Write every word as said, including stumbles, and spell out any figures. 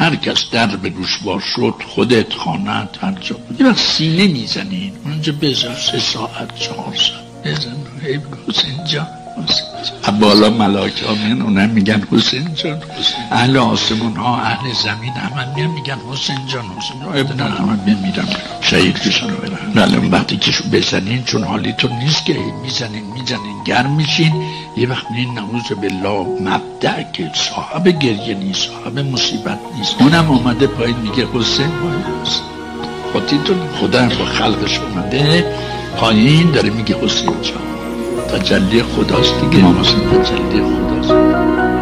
هر کس در به روش باز شد، خودت، خانه‌ت، هر جا بود. یه وقت سینه میزنین اونجا بذار سه ساعت چهار ساعت بزن ای حسین جان، حسین بالا ملاک ها میان اونم میگن حسین جان، حسین. اهل آسمون ها، اهل زمین همه میان میگن حسین جان، حسین جان. ابن همه میمیرم شهید بشن و برن. بله اون وقتی که بزنین چون حالیتون نیست که میزنین میزنین گرم میشین، یه وقت میین نعوذ بالله مبدع که صاحب گریه نیست، صاحب مصیبت نیست، اونم اومده پایین میگه حسین باید خودتون. خدا با خلقش اومده پایین داره میگه حسین جان. تجلی خداست دیگه، امام حسین تجلی خداست.